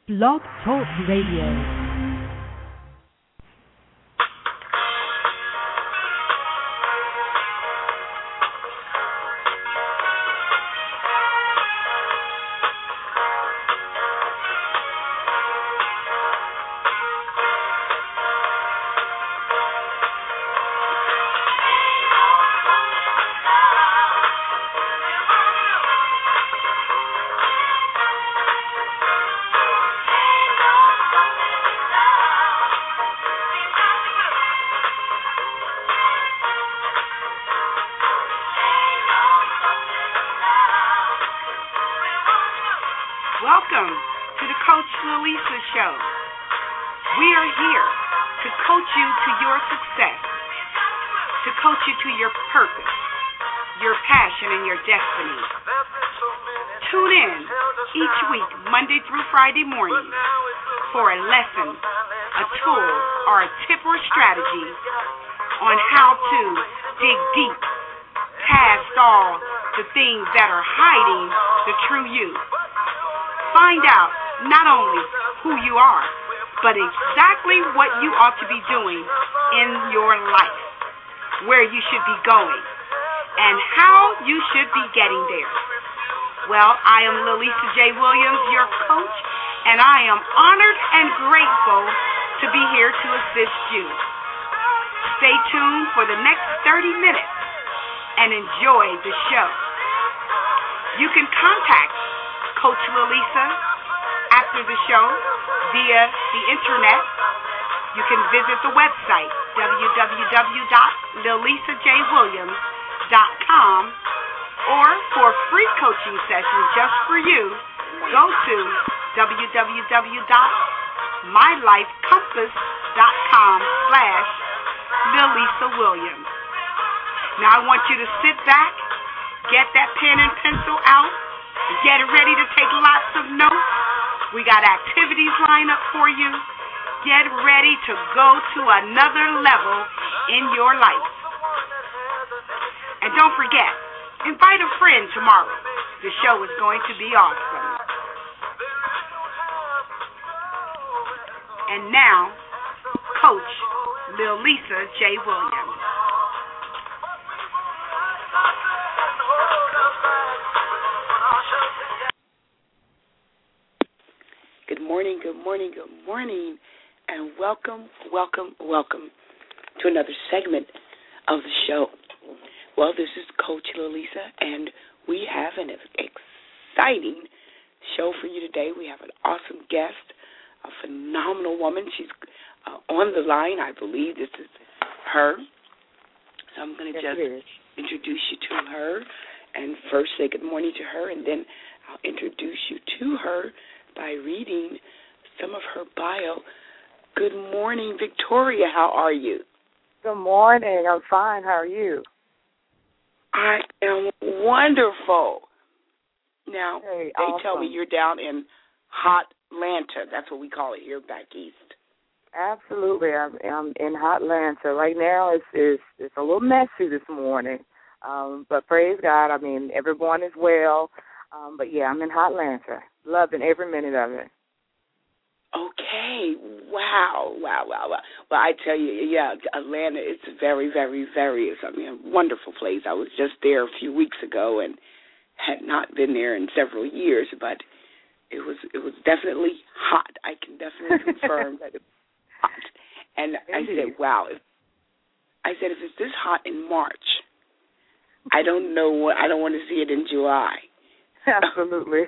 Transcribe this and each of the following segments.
Blog Talk Radio. Welcome to the Coach Lalisa Show. We are here to coach you to your success, to coach you to your purpose, your passion, and your destiny. Tune in each week, Monday through Friday morning, for a lesson, a tool, or a tip or strategy on how to dig deep past all the things that are hiding the true you. Find out not only who you are, but exactly what you ought to be doing in your life, where you should be going, and how you should be getting there. Well, I am Lalisa J. Williams, your coach, and I am honored and grateful to be here to assist you. Stay tuned for the next 30 minutes and enjoy the show. You can contact Coach Lalisa after the show via the internet. You can visit the website www.lalisajwilliams.com, or for free coaching sessions just for you, go to www.mylifecompass.com/LalisaWilliams. Now I want you to sit back, get that pen and pencil out, get ready to take lots of notes. We got activities lined up for you. Get ready to go to another level in your life. And don't forget, invite a friend tomorrow. The show is going to be awesome. And now, Coach Lalisa J. Williams. Good morning, and welcome to another segment of the show. Well, this is Coach Lalisa, and we have an exciting show for you today. We have an awesome guest, a phenomenal woman. She's on the line. I believe this is her. So I'm going to just introduce you to her, and first say good morning to her, and then I'll introduce you to her by reading some of her bio. Good morning, Victoria. How are you? Good morning. I'm fine. How are you? I am wonderful. Now, hey, they awesome. tell me you're down in Hot Atlanta. That's what we call it here back east. Absolutely. I'm in Hot Atlanta. Right now it's a little messy this morning. But praise God. I mean, everyone is well. But, yeah, I'm in Hot Atlanta. Loving every minute of it. Okay. Wow. Well, I tell you, yeah, Atlanta is very, very, very, a wonderful place. I was just there a few weeks ago and had not been there in several years, but it was definitely hot. I can definitely confirm that it was hot. And indeed. I said, wow. If it's this hot in March, I don't want to see it in July. Absolutely.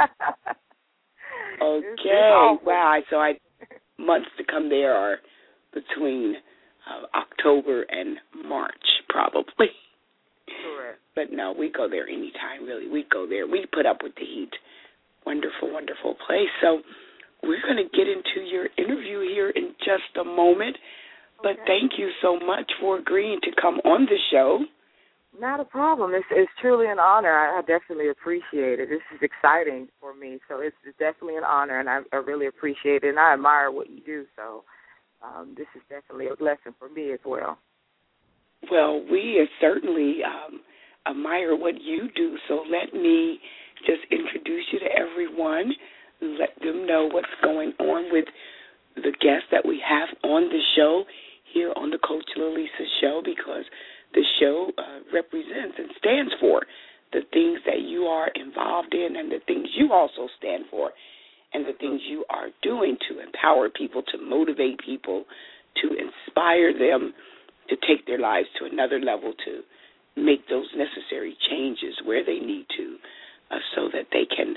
Okay. Wow. So months to come there are between October and March, probably. Correct. But no, we go there anytime, really. We go there. We put up with the heat. Wonderful, wonderful place. So we're going to get into your interview here in just a moment. But thank you so much for agreeing to come on the show. Not a problem. It's truly an honor. I definitely appreciate it. This is exciting for me, so it's definitely an honor, and I really appreciate it, and I admire what you do, so this is definitely a blessing for me as well. Well, we certainly admire what you do, so let me just introduce you to everyone. let them know what's going on with the guests that we have on the show here on the Coach Lalisa Show, because the show represents and stands for the things that you are involved in and the things you also stand for and the things you are doing to empower people, to motivate people, to inspire them to take their lives to another level, to make those necessary changes where they need to, so that they can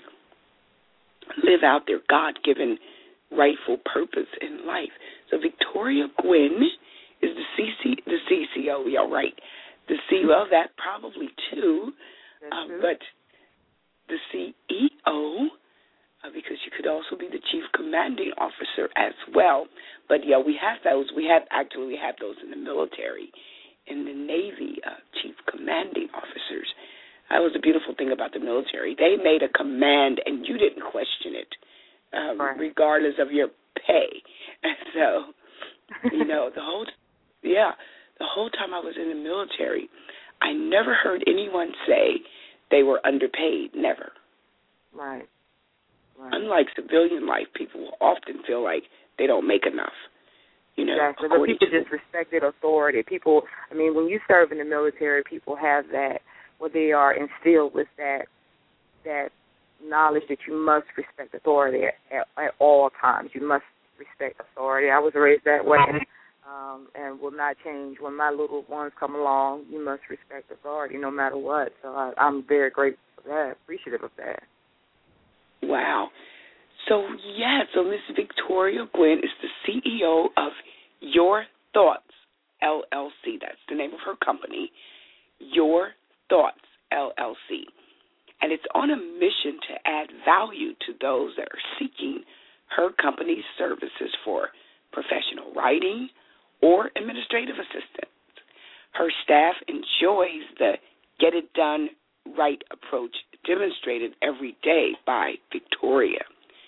live out their God-given rightful purpose in life. So Victoria Gwynn is the CCO, yeah, right. The CEO, that probably too, but the CEO, because you could also be the Chief Commanding Officer as well. But yeah, we have those. We have those in the military, in the Navy, Chief Commanding Officers. That was the beautiful thing about the military. They made a command, and you didn't question it, regardless of your pay. And so, you know, the whole time I was in the military, I never heard anyone say they were underpaid. Never. Right. Unlike civilian life, people will often feel like they don't make enough. You know, exactly. But people just respected authority. People, I mean, when you serve in the military, people have that, where they are instilled with that knowledge that you must respect authority at all times. You must respect authority. I was raised that way, and will not change. When my little ones come along, you must respect authority no matter what. So I'm very grateful for that, appreciative of that. Wow. So Miss Victoria Gwynn is the CEO of Your Thoughts, LLC. That's the name of her company, Your Thoughts, LLC. And it's on a mission to add value to those that are seeking her company's services for professional writing or administrative assistance. Her staff enjoys the get it done right approach demonstrated every day by Victoria.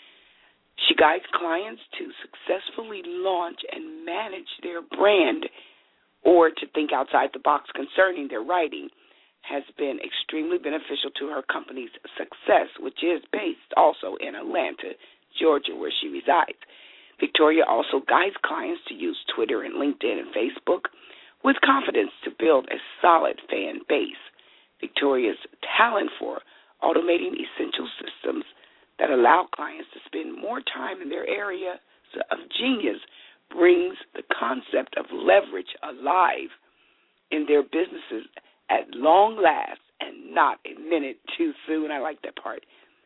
She guides clients to successfully launch and manage their brand, or to think outside the box concerning their writing, has been extremely beneficial to her company's success, which is based also in Atlanta, Georgia, where she resides. Victoria also guides clients to use Twitter and LinkedIn and Facebook with confidence to build a solid fan base. Victoria's talent for automating essential systems that allow clients to spend more time in their area of genius brings the concept of leverage alive in their businesses at long last and not a minute too soon. I like that part.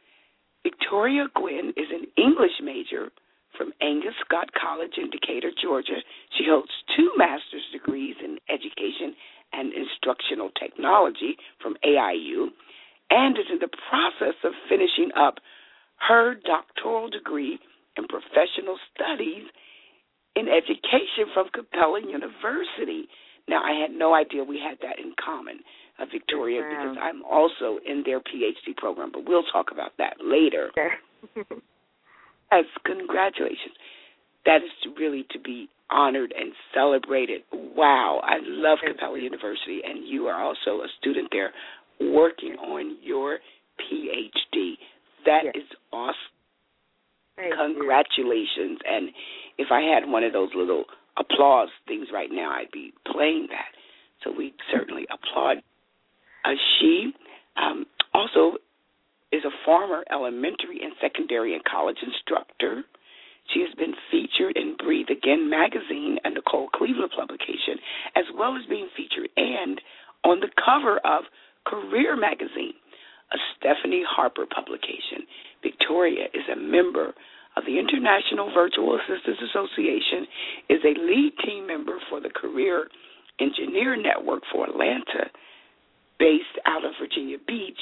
Victoria Gwynn is an English major from Angus Scott College in Decatur, Georgia. She holds 2 master's degrees in education and instructional technology from AIU, and is in the process of finishing up her doctoral degree in professional studies in education from Capella University. Now, I had no idea we had that in common, Victoria, because I'm also in their PhD program, but we'll talk about that later. As congratulations. That is really to be honored and celebrated. Wow, I love Capella University, and you are also a student there working on your PhD. That is awesome. Congratulations. And if I had one of those little applause things right now, I'd be playing that. So we certainly applaud. She also is a former elementary and secondary and college instructor. She has been featured in Breathe Again magazine and Nicole Cleveland publication, as well as being featured and on the cover of Career magazine, a Stephanie Harper publication. Victoria is a member of the International Virtual Assistants Association, is a lead team member for the Career Engineer Network for Atlanta, based out of Virginia Beach,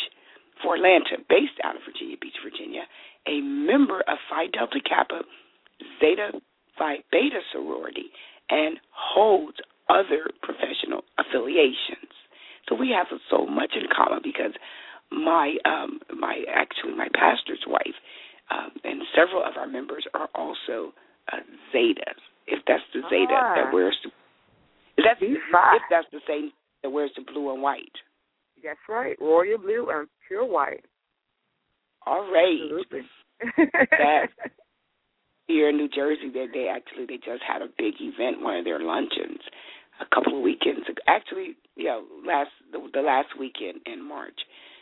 Virginia, a member of Phi Delta Kappa, Zeta Phi Beta sorority, and holds other professional affiliations. So we have so much in common, because my pastor's wife and several of our members are also Zetas. If that's the Zeta that wears if that's the same that wears the blue and white. That's right, royal blue and pure white. All right. Absolutely. That here in New Jersey, they just had a big event, one of their luncheons, a couple of weekends ago. Actually, the last weekend in March.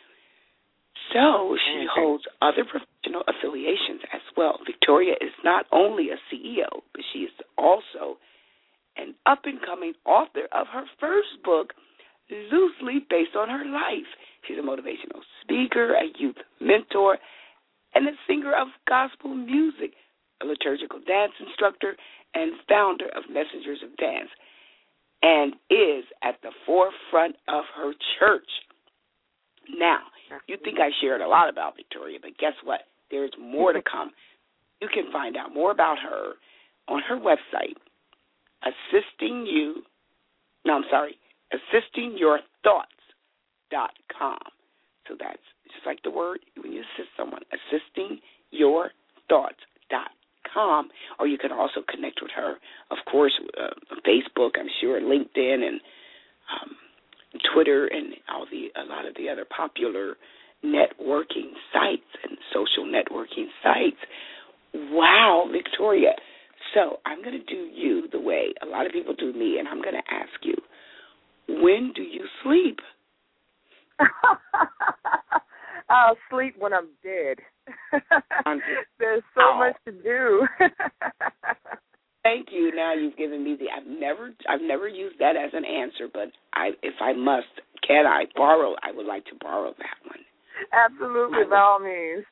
So she holds other professional affiliations as well. Victoria is not only a CEO, but she is also an up-and-coming author of her first book, loosely based on her life. She's a motivational speaker, a youth mentor, and a singer of gospel music, a liturgical dance instructor, and founder of Messengers of Dance, and is at the forefront of her church. Now, you think I shared a lot about Victoria, but guess what? There's more to come. You can find out more about her on her website, assistingyourthoughts.com. So that's just like the word when you assist someone, assistingyourthoughts.com. Or you can also connect with her, of course, on Facebook, I'm sure, LinkedIn, and Twitter, and a lot of the other popular networking sites and social networking sites. Wow, Victoria. So I'm going to do you the way a lot of people do me, and I'm going to ask you, when do you sleep? I'll sleep when I'm dead. There's so much to do. Thank you. Now you've given me I've never used that as an answer, but if I must, I would like to borrow that one. Absolutely, by all means.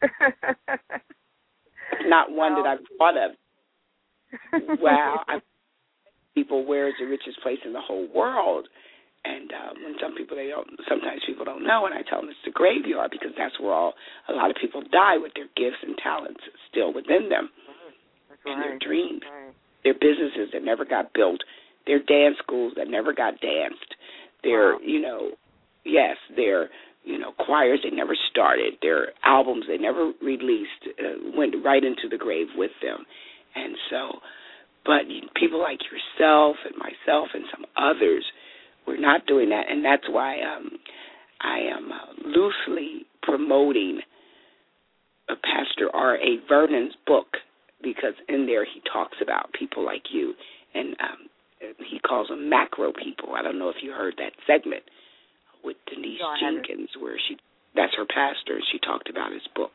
Not one that I've thought of. Wow. People, where is the richest place in the whole world? And when sometimes people don't know, and I tell them it's the graveyard, because that's where a lot of people die with their gifts and talents still within them. That's and their dreams. Right. Their businesses that never got built, their dance schools that never got danced, their, their, choirs they never started, their albums they never released, went right into the grave with them. And so, but people like yourself and myself and some others, we're not doing that, and that's why I am loosely promoting Pastor R.A. Vernon's book, because in there he talks about people like you, and he calls them macro people. I don't know if you heard that segment with Denise Jenkins, where that's her pastor, and she talked about his book.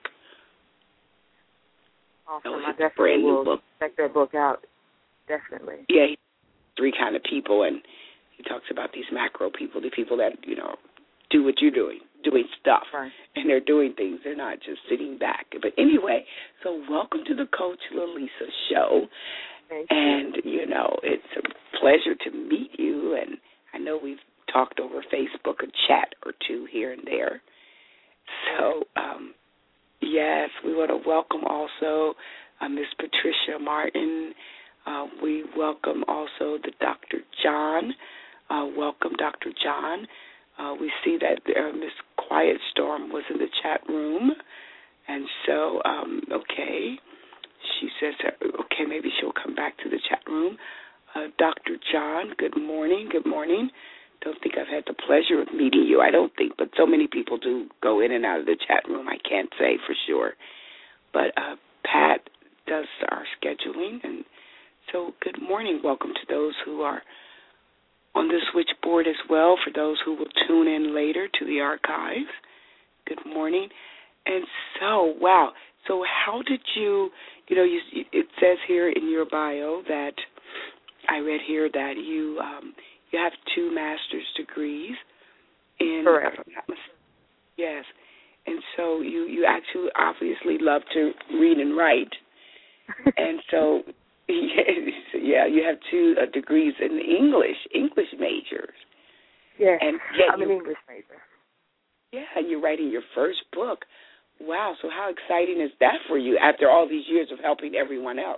Awesome. I definitely will check that book out. Definitely. Yeah, three kind of people, and he talks about these macro people, the people that, do what you're doing stuff. Right. And they're doing things. They're not just sitting back. But anyway, so welcome to the Coach Lalisa Show. Thank you. And, it's a pleasure to meet you. And I know we've talked over Facebook, a chat or two here and there. So, yes, we want to welcome also Miss Patricia Martin. We welcome also the Dr. John. Welcome, Dr. John. We see that Miss Quiet Storm was in the chat room. And so, okay, she says, okay, maybe she'll come back to the chat room. Dr. John, good morning. Good morning. Don't think I've had the pleasure of meeting you. I don't think, but so many people do go in and out of the chat room. I can't say for sure. But Pat does our scheduling. And so good morning. Welcome to those who are on the switchboard as well, for those who will tune in later to the archives. Good morning. And so, wow. So how did you, it says here in your bio that I read here that you have 2 master's degrees in. Correct. Yes. And so you actually obviously love to read and write. And so, yeah, you have 2 degrees in English majors. Yes, and I'm an English major. Yeah, and you're writing your first book. Wow, so how exciting is that for you after all these years of helping everyone else?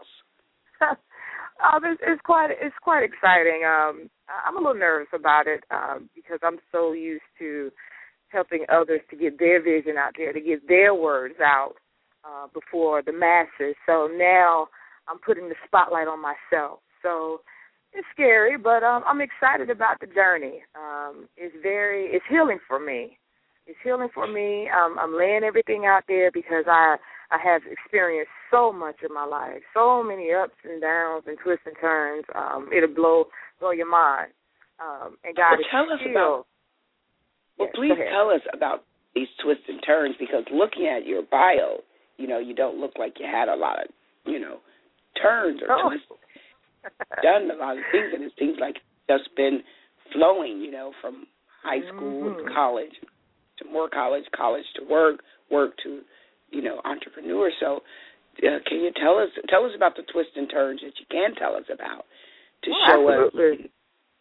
It's quite exciting. I'm a little nervous about it because I'm so used to helping others to get their vision out there, to get their words out before the masses. So now I'm putting the spotlight on myself. So it's scary, but I'm excited about the journey. It's healing for me. It's healing for me. I'm laying everything out there because I have experienced so much in my life, so many ups and downs and twists and turns. It'll blow your mind. And God is still. Please tell us about these twists and turns, because looking at your bio, you don't look like you had a lot of, turns or twists. Done a lot of things, and it seems like it's just been flowing, from high school to college, to more college to work to, entrepreneur. So can you tell us about the twists and turns that you can tell us about to show absolutely. us?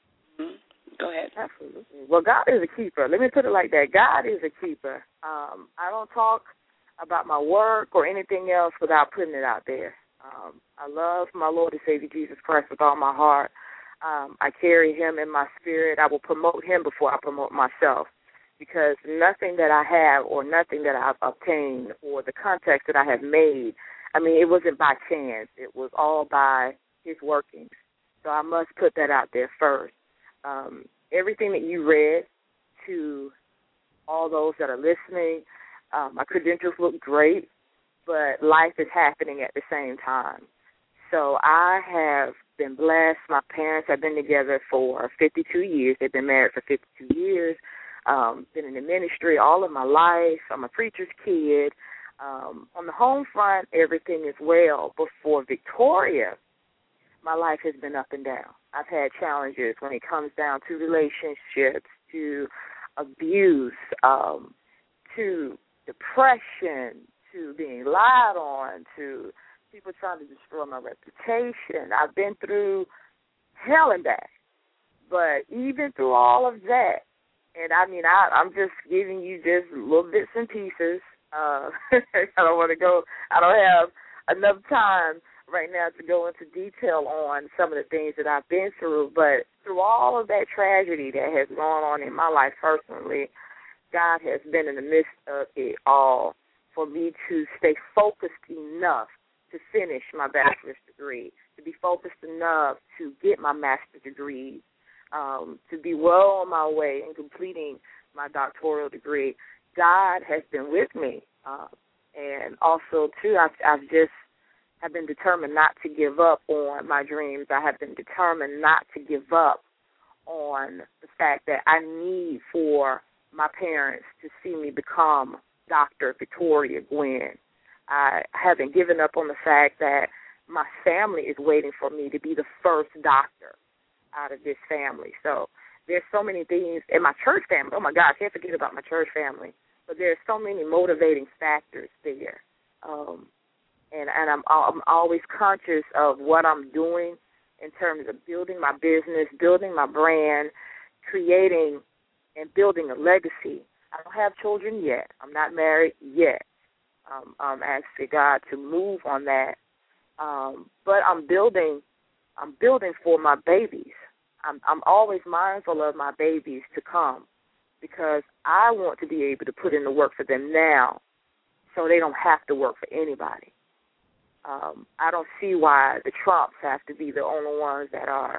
Go ahead. Absolutely. Well, God is a keeper. Let me put it like that. God is a keeper. I don't talk about my work or anything else without putting it out there. I love my Lord and Savior Jesus Christ with all my heart. I carry him in my spirit. I will promote him before I promote myself, because nothing that I have or nothing that I've obtained or the contacts that I have made, it wasn't by chance. It was all by his workings. So I must put that out there first. Everything that you read, to all those that are listening, my credentials look great, but life is happening at the same time. So I have been blessed. My parents have been together for 52 years. They've been married for 52 years. Been in the ministry all of my life. I'm a preacher's kid. On the home front, everything is well. But for Victoria, my life has been up and down. I've had challenges when it comes down to relationships, to abuse, to depression, to being lied on, to people trying to destroy my reputation. I've been through hell and back. But even through all of that, and I'm just giving you just little bits and pieces. I don't have enough time right now to go into detail on some of the things that I've been through, but through all of that tragedy that has gone on in my life personally, God has been in the midst of it all for me to stay focused enough to finish my bachelor's degree, to be focused enough to get my master's degree, to be well on my way in completing my doctoral degree. God has been with me, and also, too, I've been determined not to give up on my dreams. I have been determined not to give up on the fact that I need for my parents to see me become Dr. Victoria Gwen. I haven't given up on the fact that my family is waiting for me to be the first doctor out of this family. So there's so many things in my church family. Oh, my God, I can't forget about my church family. But there's so many motivating factors there. And I'm always conscious of what I'm doing in terms of building my business, building my brand, creating and building a legacy. I don't have children yet. I'm not married yet. I'm asking God to move on that. But I'm building for my babies. I'm always mindful of my babies to come, because I want to be able to put in the work for them now so they don't have to work for anybody. I don't see why the Trumps have to be the only ones that are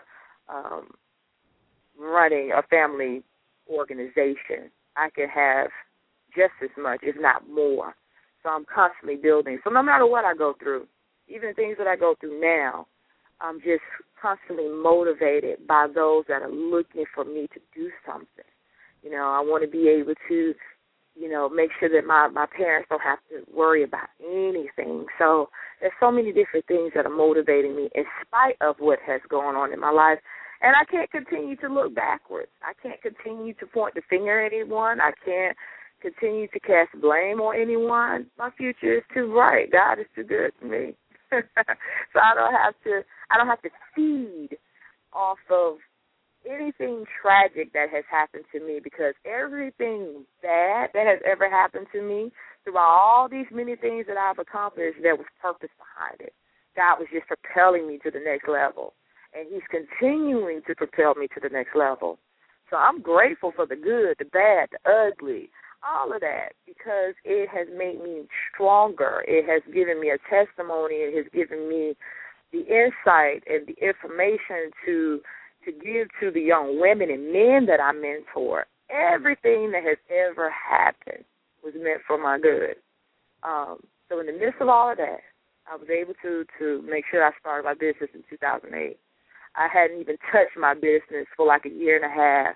running a family organization. I can have just as much, if not more. So I'm constantly building. So no matter what I go through, even things that I go through now, I'm just constantly motivated by those that are looking for me to do something. I want to be able to, make sure that my parents don't have to worry about anything. So there's so many different things that are motivating me in spite of what has gone on in my life. And I can't continue to look backwards. I can't continue to point the finger at anyone. I can't continue to cast blame on anyone. My future is too bright. God is too good to me. So I don't have to feed off of anything tragic that has happened to me, because everything bad that has ever happened to me, throughout all these many things that I've accomplished, there was purpose behind it. God was just propelling me to the next level, and he's continuing to propel me to the next level. So I'm grateful for the good, the bad, the ugly, all of that, because it has made me stronger. It has given me a testimony. It has given me the insight and the information to give to the young women and men that I mentor, everything that has ever happened was meant for my good. So in the midst of all of that, I was able to make sure I started my business in 2008. I hadn't even touched my business for like a year and a half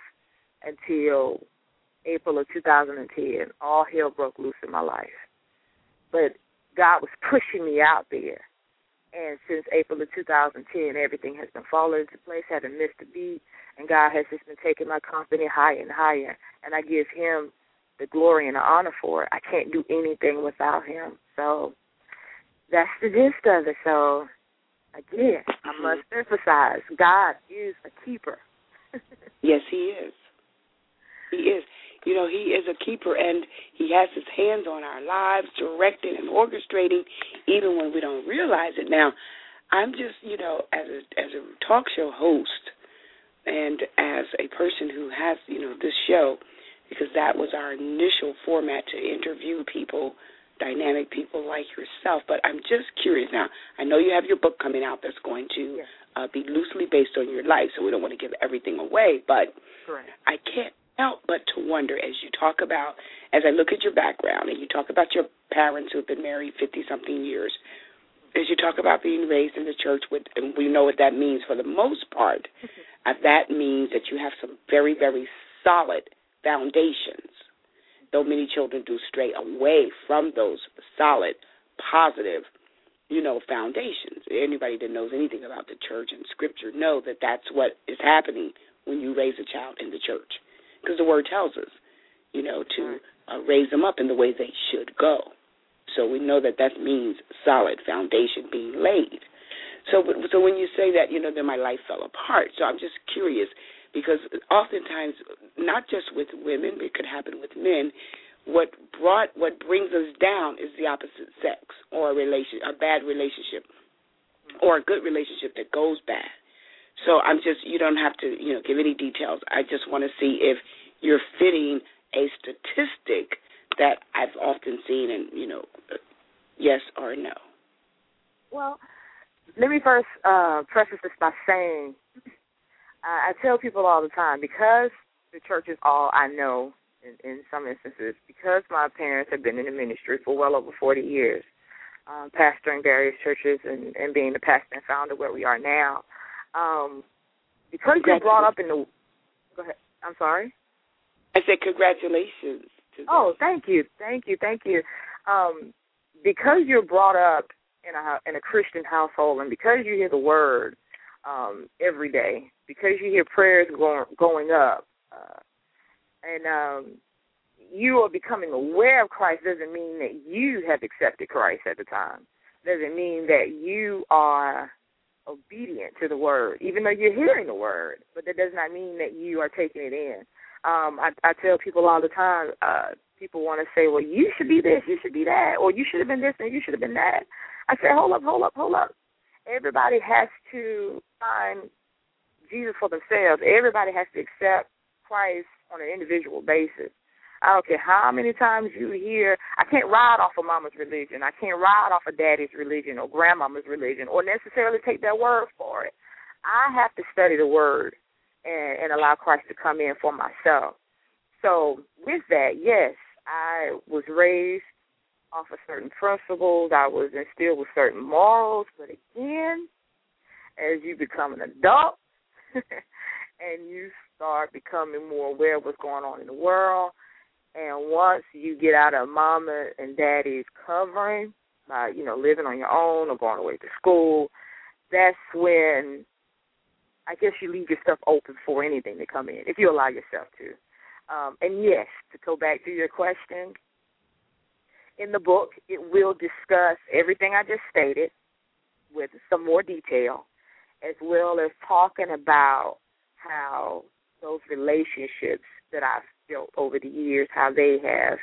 until April of 2010. All hell broke loose in my life. But God was pushing me out there. And since April of 2010, everything has been falling into place, haven't missed a beat, and God has just been taking my company higher and higher. And I give him the glory and the honor for it. I can't do anything without him. So that's the gist of it. So, again, I must emphasize, God is a keeper. Yes, he is. He is. You know, he is a keeper, and he has his hands on our lives, directing and orchestrating, even when we don't realize it. Now, I'm just, you know, as a talk show host and as a person who has, you know, this show, because that was our initial format to interview people, dynamic people like yourself. But I'm just curious now. I know you have your book coming out that's going to be loosely based on your life, so we don't want to give everything away. But Correct. I can't help but to wonder, as you talk about, as I look at your background, and you talk about your parents who have been married 50-something years, as you talk about being raised in the church, and we know what that means for the most part, that means that you have some very, very solid foundations, though many children do stray away from those solid, positive, you know, foundations. Anybody that knows anything about the church and Scripture know that that's what is happening when you raise a child in the church, because the Word tells us, you know, to raise them up in the way they should go. So we know that means solid foundation being laid. So when you say that, you know, then my life fell apart. So I'm just curious, because oftentimes, not just with women, it could happen with men, what brings us down is the opposite sex, or a bad relationship, or a good relationship that goes bad. So you don't have to, you know, give any details. I just want to see if you're fitting a statistic that I've often seen, and, you know, yes or no. Well, let me first preface this by saying, I tell people all the time, because the church is all I know in some instances, because my parents have been in the ministry for well over 40 years, pastoring various churches and being the pastor and founder where we are now, because you're brought up in the... Go ahead. I'm sorry? I said congratulations. Thank you. Because you're brought up in a Christian household, and because you hear the word every day, because you hear prayers going up, and you are becoming aware of Christ, doesn't mean that you have accepted Christ at the time. Doesn't mean that you are obedient to the word, even though you're hearing the word, but that does not mean that you are taking it in. I tell people all the time, people want to say, well, you should be this, you should be that, or you should have been this and you should have been that. I say, hold up. Everybody has to find Jesus for themselves. Everybody has to accept Christ on an individual basis. I don't care how many times you hear, I can't ride off of mama's religion. I can't ride off of daddy's religion or grandmama's religion or necessarily take their word for it. I have to study the word and allow Christ to come in for myself. So with that, yes, I was raised off of certain principles. I was instilled with certain morals. But again, as you become an adult and you start becoming more aware of what's going on in the world, and once you get out of mama and daddy's covering by, you know, living on your own or going away to school, that's when I guess you leave yourself open for anything to come in, if you allow yourself to. And yes, to go back to your question, in the book, it will discuss everything I just stated with some more detail, as well as talking about how those relationships that I've built over the years, how they have,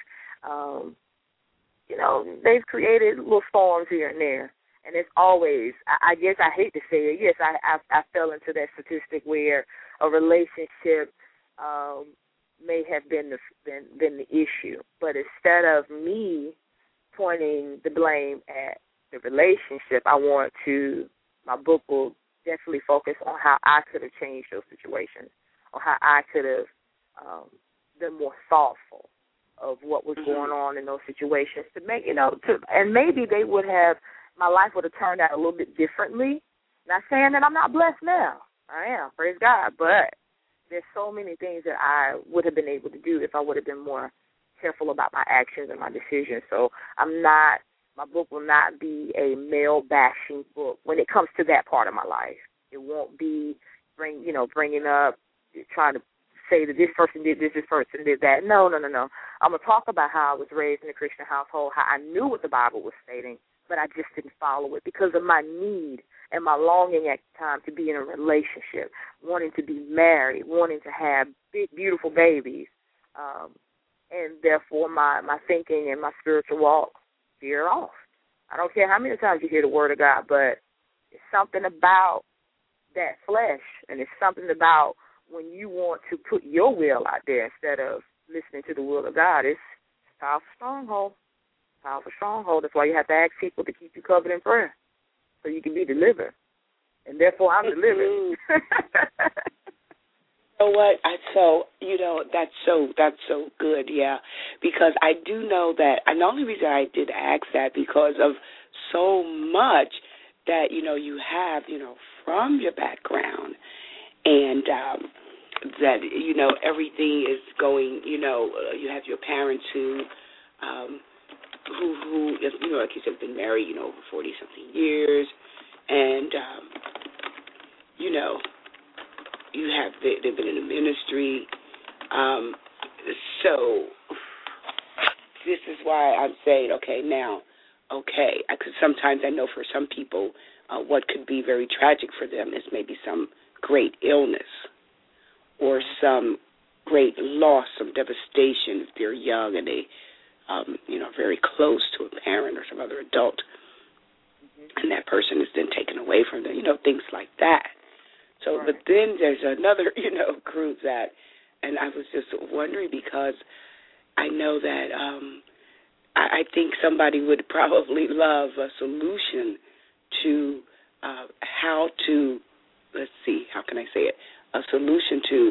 they've created little storms here and there. And it's always, I guess I hate to say it, yes, I fell into that statistic where a relationship may have been the issue. But instead of me pointing the blame at the relationship, my book will definitely focus on how I could have changed those situations, or how I could have them more thoughtful of what was going on in those situations to make, and maybe my life would have turned out a little bit differently. Not saying that I'm not blessed now. I am, praise God, but there's so many things that I would have been able to do if I would have been more careful about my actions and my decisions. So my book will not be a male-bashing book when it comes to that part of my life. It won't be bringing up, trying to say that this person did this person did that. No. I'm going to talk about how I was raised in a Christian household, how I knew what the Bible was stating, but I just didn't follow it because of my need and my longing at the time to be in a relationship, wanting to be married, wanting to have big, beautiful babies. And therefore my thinking and my spiritual walk veer off. I don't care how many times you hear the word of God, but it's something about that flesh, and it's something about when you want to put your will out there instead of listening to the will of God. It's a powerful stronghold. Powerful stronghold. That's why you have to ask people to keep you covered in prayer so you can be delivered. And therefore, I'm delivered. You know what? That's so good, yeah. Because I do know that, and the only reason I did ask that because of so much that, you have, from your background, and that, everything is going, you have your parents who like you said, been married, over 40-something years, and, they've been in the ministry. So this is why I'm saying, because sometimes I know for some people what could be very tragic for them is maybe some great illness or some great loss, some devastation if they're young and they, very close to a parent or some other adult, and that person is then taken away from them, things like that. So, But then there's another, group that, and I was just wondering because I know that I think somebody would probably love a solution to how to, how can I say it? A solution to,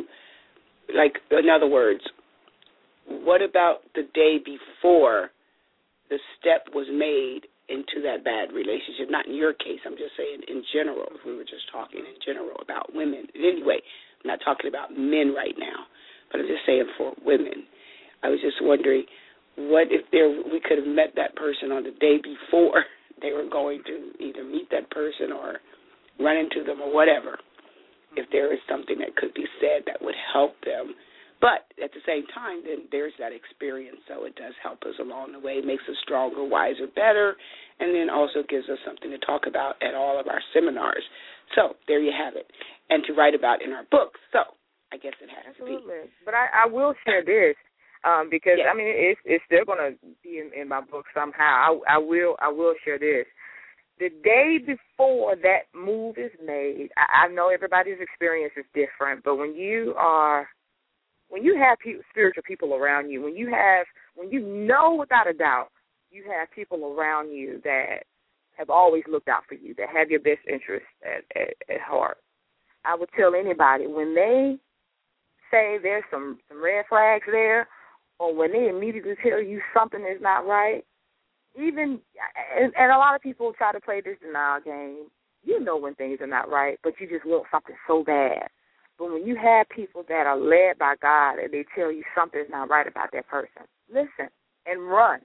in other words, what about the day before the step was made into that bad relationship? Not in your case, I'm just saying in general. If we were just talking in general about women. Anyway, I'm not talking about men right now, but I'm just saying for women. I was just wondering, what if we could have met that person on the day before they were going to either meet that person or run into them or whatever, if there is something that could be said that would help them. But at the same time, then there's that experience, so it does help us along the way, makes us stronger, wiser, better, and then also gives us something to talk about at all of our seminars. So there you have it, and to write about in our books. So I guess it has to be. Absolutely. But I will share this because, I mean, it's still going to be in my book somehow. I will share this. The day before that move is made, I know everybody's experience is different, but when you have spiritual people around you, when you know without a doubt you have people around you that have always looked out for you, that have your best interest at heart, I would tell anybody when they say there's some red flags there, or when they immediately tell you something is not right, and a lot of people try to play this denial game. You know when things are not right, but you just want something so bad. But when you have people that are led by God and they tell you something's not right about that person, listen and run.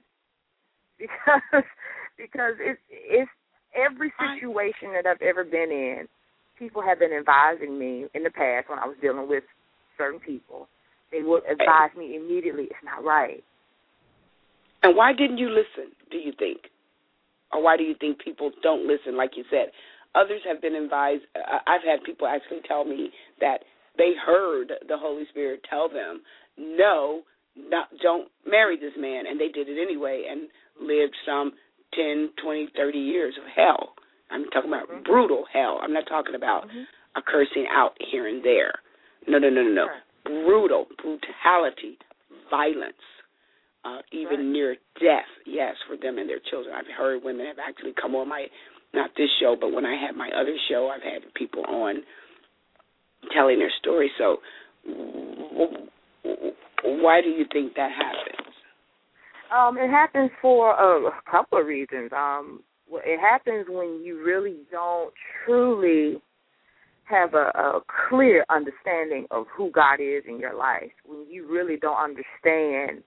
Because it's every situation that I've ever been in, people have been advising me in the past when I was dealing with certain people. They would advise me immediately, it's not right. And why didn't you listen, do you think? Or why do you think people don't listen, like you said? Others have been advised. I've had people actually tell me that they heard the Holy Spirit tell them, no, don't marry this man, and they did it anyway and lived some 10, 20, 30 years of hell. I'm talking about brutal hell. I'm not talking about a cursing out here and there. No. Brutality, violence, even near death, yes, for them and their children. I've heard women have actually come on not this show, but when I had my other show, I've had people on telling their story. So Why do you think that happens? It happens for a couple of reasons. It happens when you really don't truly have a clear understanding of who God is in your life, when you really don't understand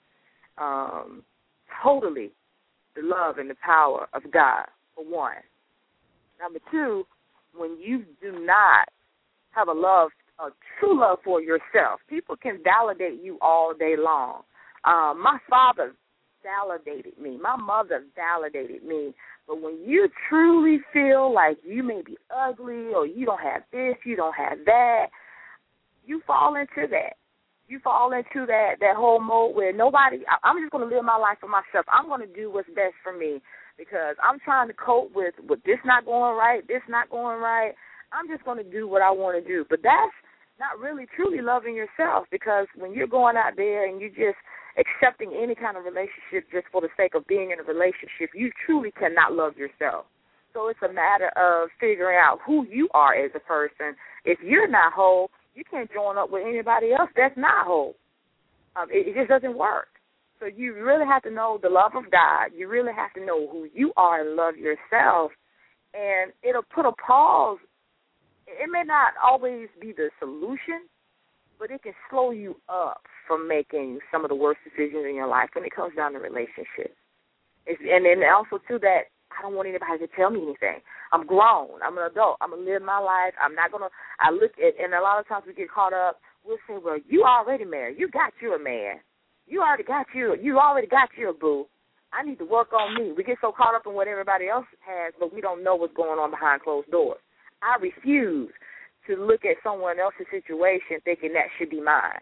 totally the love and the power of God, for one. Number two, when you do not have a true love for yourself. People can validate you all day long. My father validated me. My mother validated me. But when you truly feel like you may be ugly or you don't have this, you don't have that, you fall into that. You fall into that whole mode where I'm just going to live my life for myself. I'm going to do what's best for me because I'm trying to cope with this not going right, this not going right. I'm just going to do what I want to do. But that's not really truly loving yourself, because when you're going out there and you're just accepting any kind of relationship just for the sake of being in a relationship, you truly cannot love yourself. So it's a matter of figuring out who you are as a person. If you're not whole, you can't join up with anybody else that's not whole. It just doesn't work. So you really have to know the love of God. You really have to know who you are and love yourself. And it'll put a pause. It may not always be the solution, but it can slow you up from making some of the worst decisions in your life when it comes down to relationships. And then also, too, that I don't want anybody to tell me anything. I'm grown. I'm an adult. I'm going to live my life. I'm not going to – I look at – and a lot of times we get caught up. We'll say, well, you already married. You got you a man. You already got you a boo. I need to work on me. We get so caught up in what everybody else has, but we don't know what's going on behind closed doors. I refuse to look at someone else's situation thinking that should be mine.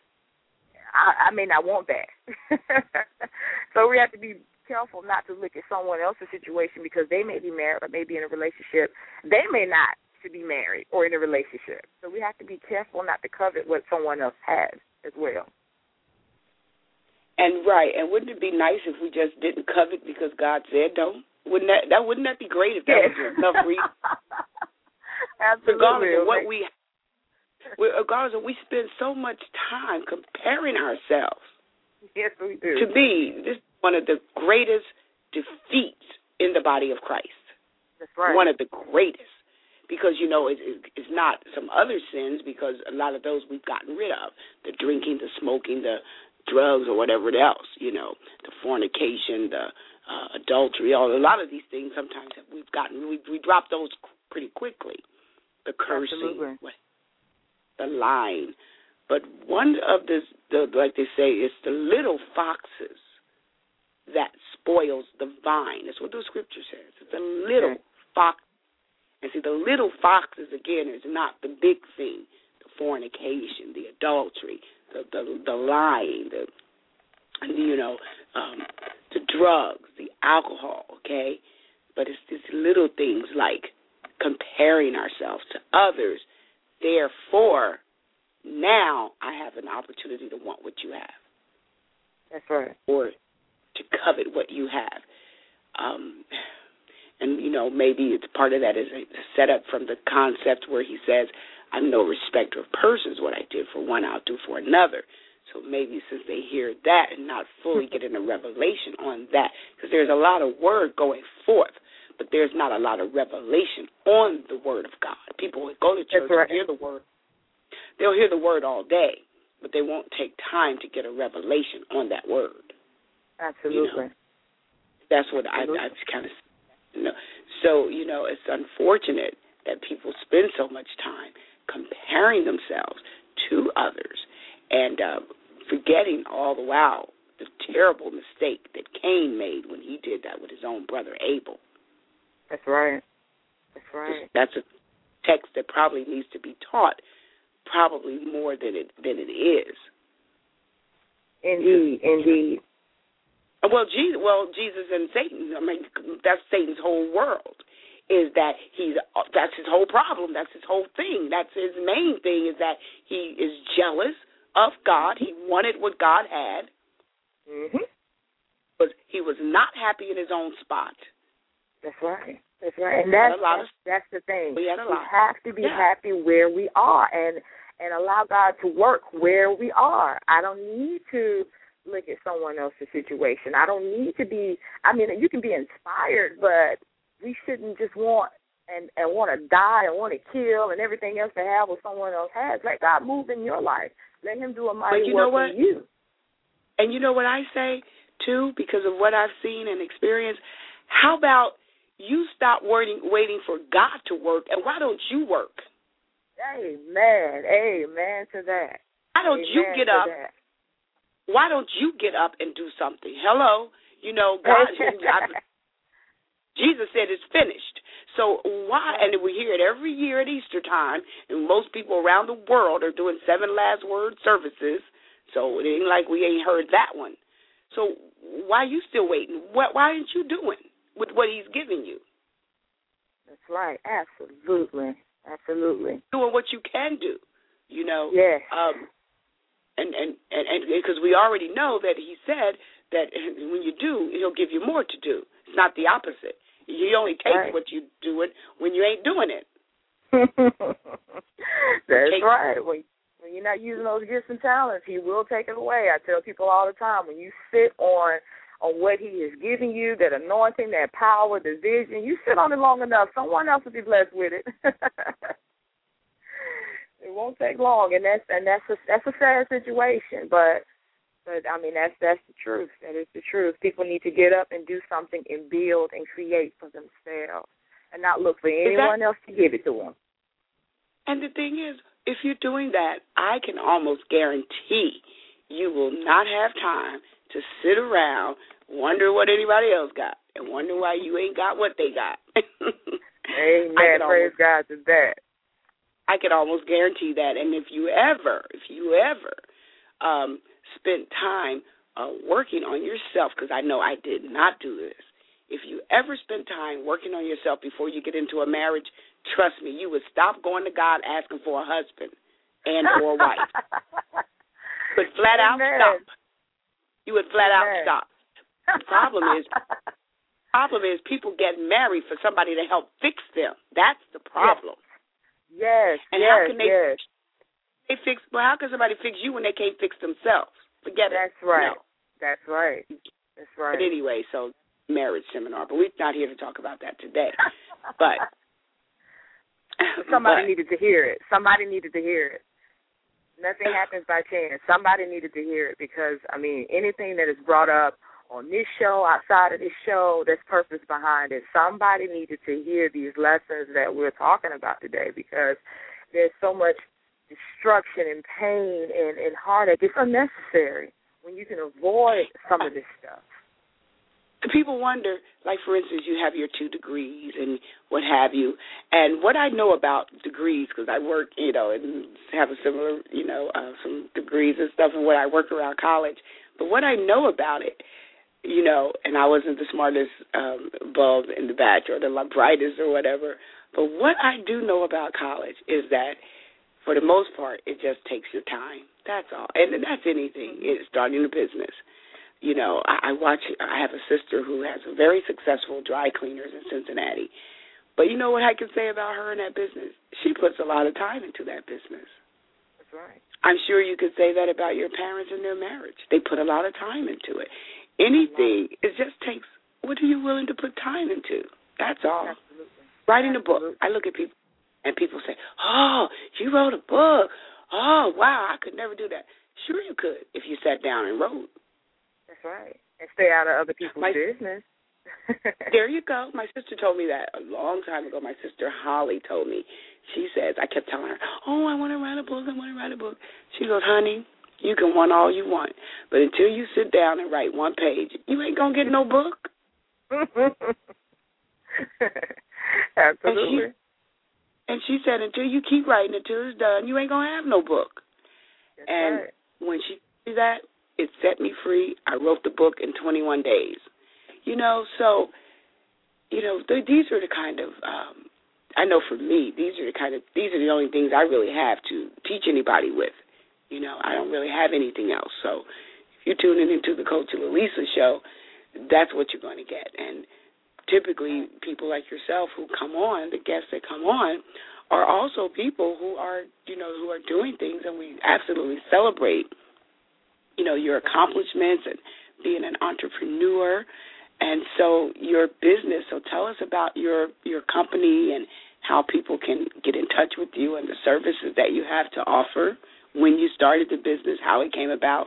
I may not want that. So we have to be careful not to look at someone else's situation because they may be married or may be in a relationship. They may not should be married or in a relationship. So we have to be careful not to covet what someone else has as well. And wouldn't it be nice if we just didn't covet because God said don't? Wouldn't that be great if that was enough reason? Absolutely. Regardless of what regardless of we spend so much time comparing ourselves. Yes, we do. To me, this is one of the greatest defeats in the body of Christ. That's right. One of the greatest. Because, it's not some other sins, because a lot of those we've gotten rid of. The drinking, the smoking, the drugs, or whatever else, the fornication, the adultery, a lot of these things sometimes we drop those pretty quickly. The cursing, the lying. But one of the like they say, it's the little foxes that spoils the vine. That's what the scripture says. It's the little fox. And see, the little foxes, again, is not the big thing. The fornication, the adultery, the lying, the drugs, the alcohol, okay? But it's these little things like comparing ourselves to others. Therefore, now I have an opportunity to want what you have. That's right. Or to covet what you have. And, maybe it's part of that is set up from the concept where he says, I'm no respecter of persons. What I did for one, I'll do for another. So maybe since they hear that and not fully getting a revelation on that, because there's a lot of word going forth, but there's not a lot of revelation on the word of God. People will go to church and hear the word. They'll hear the word all day, but they won't take time to get a revelation on that word. Absolutely. That's what I kind of So, it's unfortunate that people spend so much time comparing themselves to others and forgetting all the while the terrible mistake that Cain made when he did that with his own brother Abel. That's right. That's right. That's a text that probably needs to be taught probably more than it is. Indeed. Well, Jesus and Satan, that's Satan's whole world, is that that's his whole problem. That's his whole thing. That's his main thing, is that he is jealous of God. He wanted what God had. Mm-hmm. But he was not happy in his own spot. That's right. That's right, and that's the thing. We have to be happy where we are, and allow God to work where we are. I don't need to look at someone else's situation. I don't need to be. I mean, you can be inspired, but we shouldn't just want to die and want to kill and everything else to have what someone else has. Let God move in your life. Let Him do a mighty work in you. And you know what I say too, because of what I've seen and experienced. How about you stop waiting for God to work, and why don't you work? Amen to that. Why don't you get up? Why don't you get up and do something? Hello, God. Jesus said it's finished. So why? And we hear it every year at Easter time, and most people around the world are doing 7 last word services. So it ain't like we ain't heard that one. So why are you still waiting? Why aren't you doing with what He's giving you? That's right. Absolutely. Doing what you can do, Yes. And because we already know that He said that when you do, He'll give you more to do. It's not the opposite. You only take what you're doing when you ain't doing it. That's right. When you're not using those gifts and talents, He will take it away. I tell people all the time, when you sit on what He is giving you, that anointing, that power, the vision, you sit on it long enough, someone else will be blessed with it. It won't take long, and that's a sad situation, but I mean that's the truth. That is the truth. People need to get up and do something and build and create for themselves, and not look for anyone else to give it to them. And the thing is, if you're doing that, I can almost guarantee you will not have time to sit around, wonder what anybody else got, and wonder why you ain't got what they got. Amen. Praise God to that. I can almost guarantee that. And if you ever spent time working on yourself, because I know I did not do this, if you ever spent time working on yourself before you get into a marriage, trust me, you would stop going to God asking for a husband and or a wife. But flat out stop. You would flat out stop. The problem is people get married for somebody to help fix them. That's the problem. Yes. And how can they fix? Well, how can somebody fix you when they can't fix themselves? Forget it. That's right. No. That's right. But anyway, so marriage seminar. But we're not here to talk about that today. But somebody needed to hear it. Nothing happens by chance. Somebody needed to hear it because, I mean, anything that is brought up on this show, outside of this show, there's purpose behind it. Somebody needed to hear these lessons that we're talking about today because there's so much destruction and pain and heartache. It's unnecessary when you can avoid some of this stuff. People wonder, like, for instance, you have your 2 degrees and what have you. And what I know about degrees, because I work, and have a similar, some degrees and stuff and what I work around college. But what I know about it, and I wasn't the smartest bulb in the batch or the brightest or whatever. But what I do know about college is that, for the most part, it just takes your time. That's all. And that's anything. It's starting a business. I have a sister who has a very successful dry cleaners in Cincinnati. But you know what I can say about her in that business? She puts a lot of time into that business. That's right. I'm sure you could say that about your parents and their marriage. They put a lot of time into it. Anything, it just takes, what are you willing to put time into? That's all. Absolutely. Writing a book. I look at people, and people say, oh, you wrote a book. Oh, wow, I could never do that. Sure you could if you sat down and wrote. That's right. And stay out of other people's business. There you go. My sister told me that a long time ago. My sister Holly told me. She says, I kept telling her, oh, I want to write a book. She goes, honey, you can want all you want, but until you sit down and write 1 page, you ain't going to get no book. Absolutely. And she said, until you keep writing, until it's done, you ain't going to have no book. That's and right. When she did that, it set me free. I wrote the book in 21 days. These are the kind of, I know for me, these are the only things I really have to teach anybody with. I don't really have anything else. So if you're tuning into the Coach Lalisa show, that's what you're going to get. And typically people like yourself who come on, the guests that come on, are also people who are, who are doing things, and we absolutely celebrate, your accomplishments and being an entrepreneur. And so your business, so tell us about your company and how people can get in touch with you and the services that you have to offer, when you started the business, how it came about.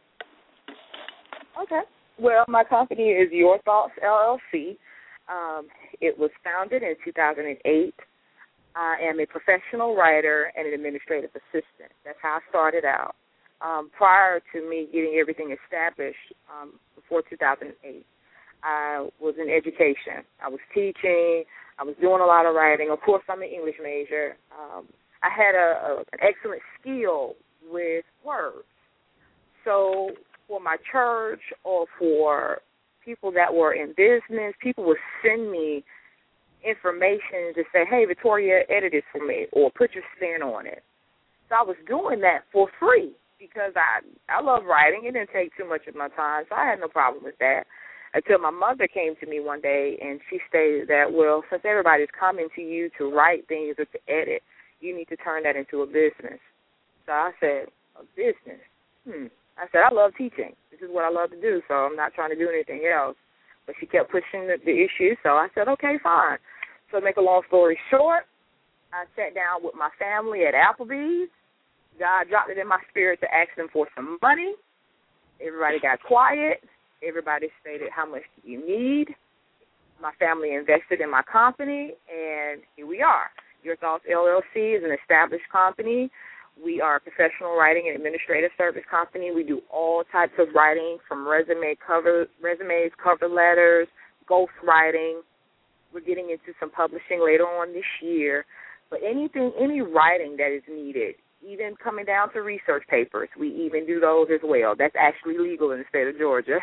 Okay. Well, my company is Your Thoughts, LLC. It was founded in 2008. I am a professional writer and an administrative assistant. That's how I started out. Prior to me getting everything established before 2008, I was in education. I was teaching. I was doing a lot of writing. Of course, I'm an English major. I had an excellent skill with words. So for my church or for people that were in business, people would send me information to say, hey, Victoria, edit this for me, or put your spin on it. So I was doing that for free because I love writing. It didn't take too much of my time, so I had no problem with that. Until my mother came to me one day and she stated that, well, since everybody's coming to you to write things or to edit, you need to turn that into a business. So I said, a business? I said, I love teaching. This is what I love to do, so I'm not trying to do anything else. But she kept pushing the issue, so I said, okay, fine. So to make a long story short, I sat down with my family at Applebee's. God dropped it in my spirit to ask them for some money. Everybody got quiet. Everybody stated, how much do you need? My family invested in my company, and here we are. Your Thoughts LLC is an established company. We are a professional writing and administrative service company. We do all types of writing, from resumes, cover letters, ghost writing. We're getting into some publishing later on this year. But any writing that is needed, even coming down to research papers, we even do those as well. That's actually legal in the state of Georgia.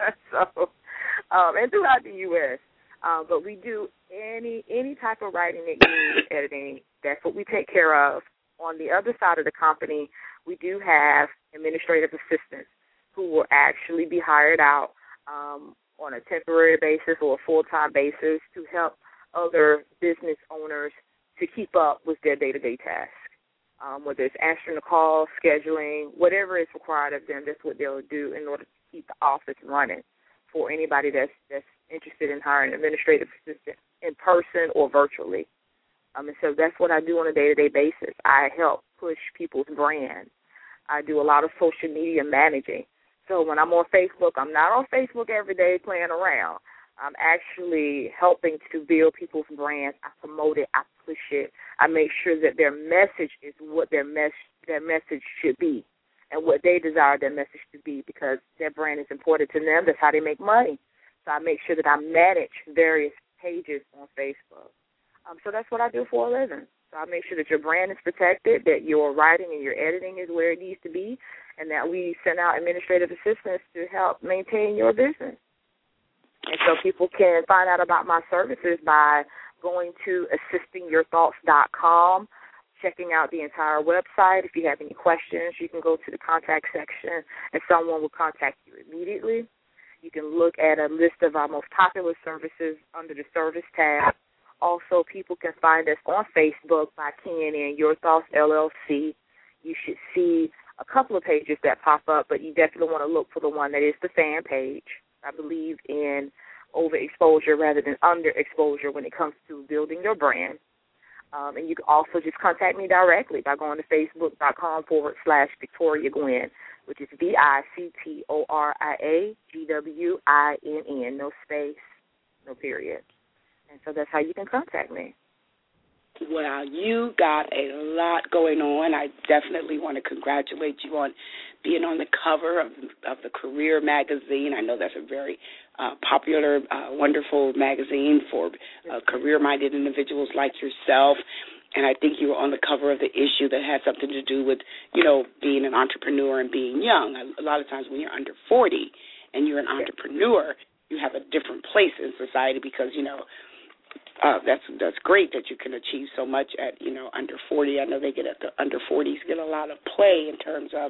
And throughout the U.S. But we do any type of writing that needs editing. That's what we take care of. On the other side of the company, we do have administrative assistants who will actually be hired out on a temporary basis or a full-time basis to help other business owners to keep up with their day-to-day tasks. Whether it's answering the calls, scheduling, whatever is required of them, that's what they'll do in order to keep the office running for anybody that's interested in hiring an administrative assistant in person or virtually. And so that's what I do on a day-to-day basis. I help push people's brands. I do a lot of social media managing. So when I'm on Facebook, I'm not on Facebook every day playing around. I'm actually helping to build people's brands. I promote it. I push it. I make sure that their message is what their message should be and what they desire their message to be, because their brand is important to them. That's how they make money. So I make sure that I manage various pages on Facebook. So that's what I do for a living. So I make sure that your brand is protected, that your writing and your editing is where it needs to be, and that we send out administrative assistants to help maintain your business. And so people can find out about my services by going to assistingyourthoughts.com, checking out the entire website. If you have any questions, you can go to the contact section, and someone will contact you immediately. You can look at a list of our most popular services under the service tab. Also, people can find us on Facebook by keying in Your Thoughts LLC. You should see a couple of pages that pop up, but you definitely want to look for the one that is the fan page. I believe in overexposure rather than underexposure when it comes to building your brand. And you can also just contact me directly by going to facebook.com/Victoria Gwynn, which is VictoriaGwinn, no space, no period. And so that's how you can contact me. Wow, you got a lot going on. I definitely want to congratulate you on being on the cover of the Career magazine. I know that's a very popular, wonderful magazine for career-minded individuals like yourself. And I think you were on the cover of the issue that had something to do with, being an entrepreneur and being young. A lot of times when you're under 40 and you're an entrepreneur, you have a different place in society because, that's great that you can achieve so much at, under 40. I know they get at the under 40s get a lot of play in terms of,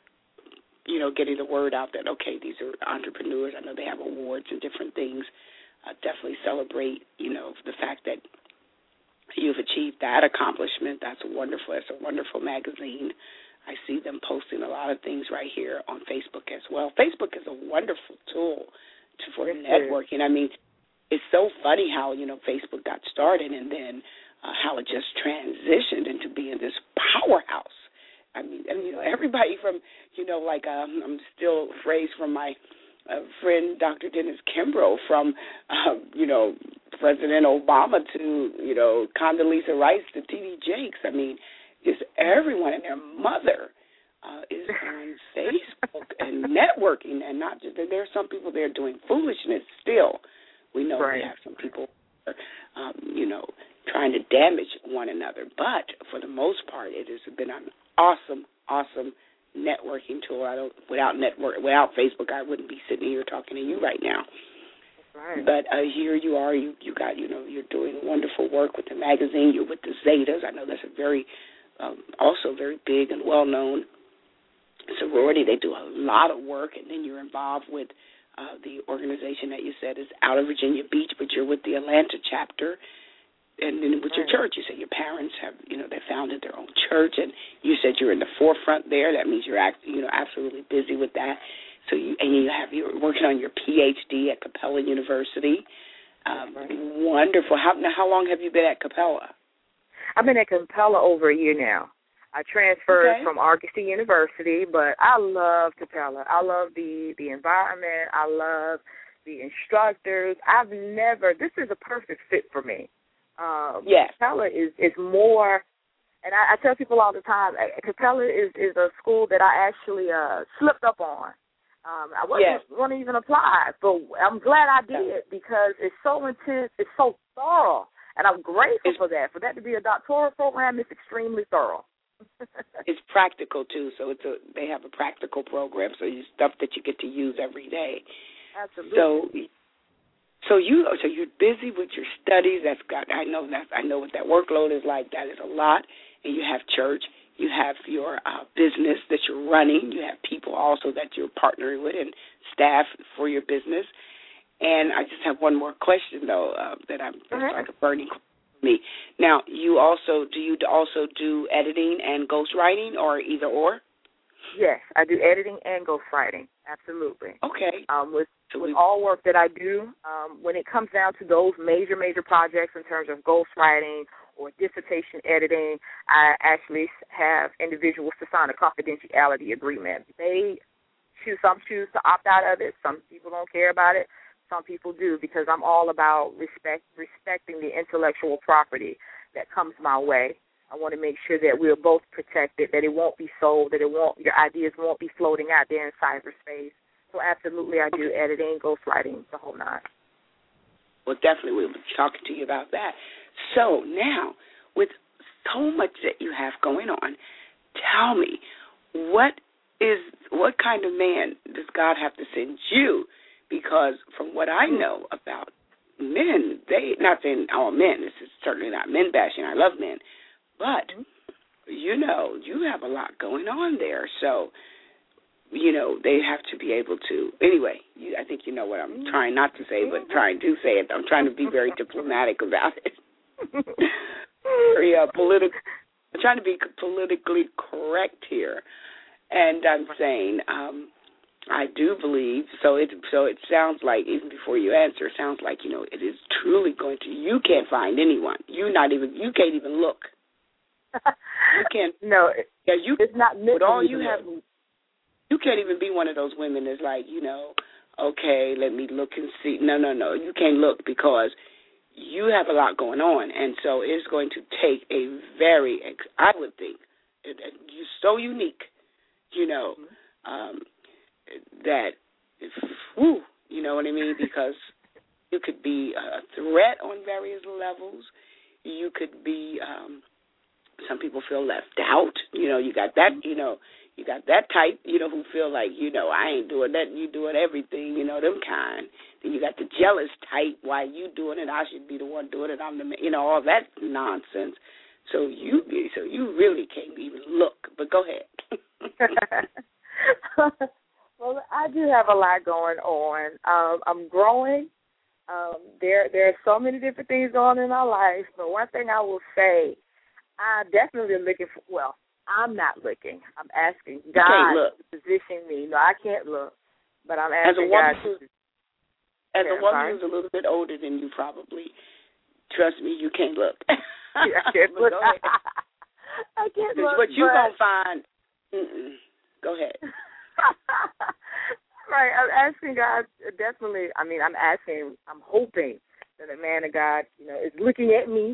getting the word out that, okay, these are entrepreneurs. I know they have awards and different things. definitely celebrate, the fact that you've achieved that accomplishment. That's wonderful. It's a wonderful magazine. I see them posting a lot of things right here on Facebook as well. Facebook is a wonderful tool for networking. I mean, it's so funny how, Facebook got started and then how it just transitioned into being this powerhouse. I mean, everybody from, I'm still phrased from my friend Dr. Dennis Kimbrough, from, President Obama to, Condoleezza Rice to T.D. Jakes. I mean, just everyone and their mother is on Facebook and networking, and not just, there are some people there doing foolishness still. We know we have some people, trying to damage one another. But for the most part, it has been an awesome, awesome networking tool. Without Facebook, I wouldn't be sitting here talking to you right now. Right. But here you are. You got, you're doing wonderful work with the magazine. You're with the Zetas. I know that's a very, also very big and well-known sorority. They do a lot of work, and then you're involved with the organization that you said is out of Virginia Beach, but you're with the Atlanta chapter. And then with your church, you said your parents have, they founded their own church, and you said you're in the forefront there. That means you're, absolutely busy with that. So you're working on your PhD at Capella University. Wonderful. How long have you been at Capella? I've been at Capella over a year now. I transferred from Argosy University, but I love Capella. I love the environment. I love the instructors. This is a perfect fit for me. Capella is more, and I tell people all the time, Capella is a school that I actually slipped up on. I wasn't going to even apply, but I'm glad I did because it's so intense, it's so thorough, and I'm grateful for that. For that to be a doctoral program, it's extremely thorough. It's practical, too, so they have a practical program, so it's stuff that you get to use every day. Absolutely. So you're busy with your studies. I know what that workload is like. That is a lot. And you have church. You have your business that you're running. You have people also that you're partnering with and staff for your business. And I just have one more question though that's like a burning question for me. Now, do you also do editing and ghostwriting, or either or? Yes, I do editing and ghostwriting. Absolutely. Okay. With all work that I do, when it comes down to those major projects in terms of ghostwriting or dissertation editing, I actually have individuals to sign a confidentiality agreement. Some choose to opt out of it. Some people don't care about it. Some people do, because I'm all about respecting the intellectual property that comes my way. I want to make sure that we're both protected, that it won't be sold, that your ideas won't be floating out there in cyberspace. So absolutely, I do editing, ghostwriting, the whole nine. Well, definitely we'll be talking to you about that. So now, with so much that you have going on, tell me, what kind of man does God have to send you? Because from what I know about men, not saying all men, this is certainly not men bashing, I love men, but, you have a lot going on there. So, they have to be able to, anyway, I think you know what I'm trying not to say, but trying to say it. I'm trying to be very diplomatic about it. I'm trying to be politically correct here. And I'm saying, I do believe, so it sounds like, even before you answer, it sounds like, it is truly going to, you can't find anyone. You can't even look. You can't. No, it's not with all you have. You can't even be one of those women that's like, okay, let me look and see. No. You can't look because you have a lot going on. And so it's going to take I would think, you're so unique, that, you know what I mean? Because you could be a threat on various levels. You could be, some people feel left out. You got that, you got that type, who feel like, I ain't doing that, you doing everything, them kind. Then you got the jealous type, why you doing it, I should be the one doing it, I'm the man, all that nonsense. So you really can't even look, but go ahead. Well, I do have a lot going on. I'm growing. There are so many different things going on in our life, but one thing I will say, I definitely am looking for. Well, I'm not looking. I'm asking God to position me. No, I can't look, but I'm asking God to. As a woman who's a little bit older than you, probably, trust me, you can't look. I can't look. I can't look. What you gonna find? Go ahead. Right, I'm asking God, definitely, I'm hoping that the man of God, is looking at me.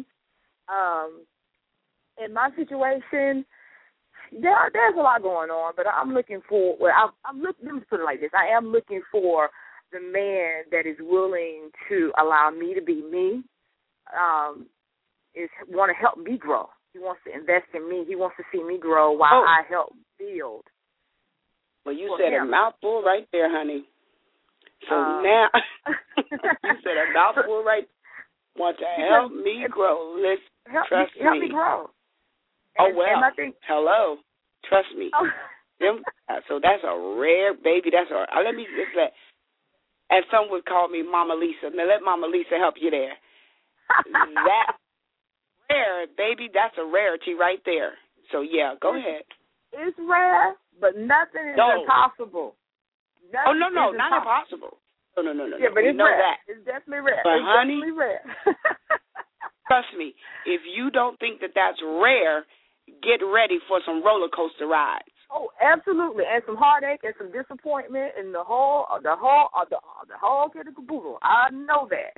In my situation, there's a lot going on, but I'm looking for, let me put it like this, I am looking for the man that is willing to allow me to be me, want to help me grow. He wants to invest in me. He wants to see me grow while I help build. Well, you said a mouthful right there, honey. So now, you said a mouthful right there. Want to help me grow. Trust me. Help me grow. And I think, hello. Trust me. So that's a rare, baby. Let me just as some would call me Mama Lisa. Now let Mama Lisa help you there. That rare, baby, that's a rarity right there. So, yeah, go ahead. It's rare, but nothing is impossible. Not impossible. No. Yeah, but it's rare. That. It's definitely rare. But, honey, definitely rare. Trust me, if you don't think that that's rare, get ready for some roller coaster rides. Oh, absolutely, and some heartache and some disappointment and the whole kid and caboodle. I know that.